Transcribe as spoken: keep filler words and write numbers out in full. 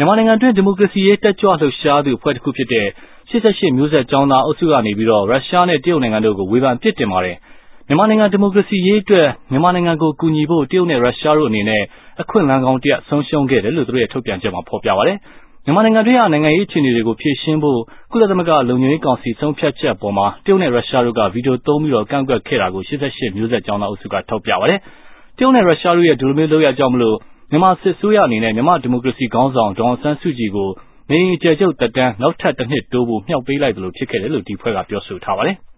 မြန်မာနိုင်ငံတွင်းဒီမိုကရေစီရေးတက်ကြွလှုပ်ရှားသူအဖွဲ့တစ်ခုဖြစ်တဲ့ရှစ်ဆယ့်ရှစ်မျိုးဆက်ကျောင်းသားအုပ်စုကနေပြီးတော့ရုရှားနဲ့တရုတ်နိုင်ငံတို့ကိုဝေဖန်ပြစ်တင်ပါတယ်။မြန်မာနိုင်ငံဒီမိုကရေစီရေးအတွက်မြန်မာနိုင်ငံကိုကူညီဖို့တရုတ်နဲ့ရုရှားတို့အနေနဲ့အခွင့်အလမ်းကောင်းတစ်ရပ်ဆုံးရှုံးခဲ့တယ်လို့သူတို့ရဲ့ထုတ်ပြန်ချက်မှာဖော်ပြပါတယ်။မြန်မာနိုင်ငံတွင်းကနိုင်ငံရေးအခြေအနေတွေကိုဖြေရှင်းဖို့ကုလသမဂ္ဂလုံခြုံရေးကောင်စီဆုံးဖြတ်ချက်အပေါ်မှာတရုတ်နဲ့ရုရှားတို့ကဗီဒီယိုသုံးပြီးတော့ကန့်ကွက်ခဲ့တာကိုရှစ်ဆယ့်ရှစ်မျိုးဆက်ကျောင်းသားအုပ်စုကထောက်ပြပါတယ်။တရုတ်နဲ့ရုရှားတို့ရဲ့ဒီလိုမျိုးလုပ်ရကြောင်းမလို့မြန်မာစစ်ဆိုးရအနေနဲ့မြန်မာဒီမိုကရေစီခေါင်းဆောင်ဒေါ်အောင်ဆန်းစုကြည်ကိုနေအကျယ်ချုပ်တက်တန်းနောက်ထပ်တစ်နှစ်တိုးဖို့မြှောက်ပေးလိုက်သလိုဖြစ်ခဲ့တယ်လို့ဒီဖွဲ့ကပြောဆိုထားပါတယ်။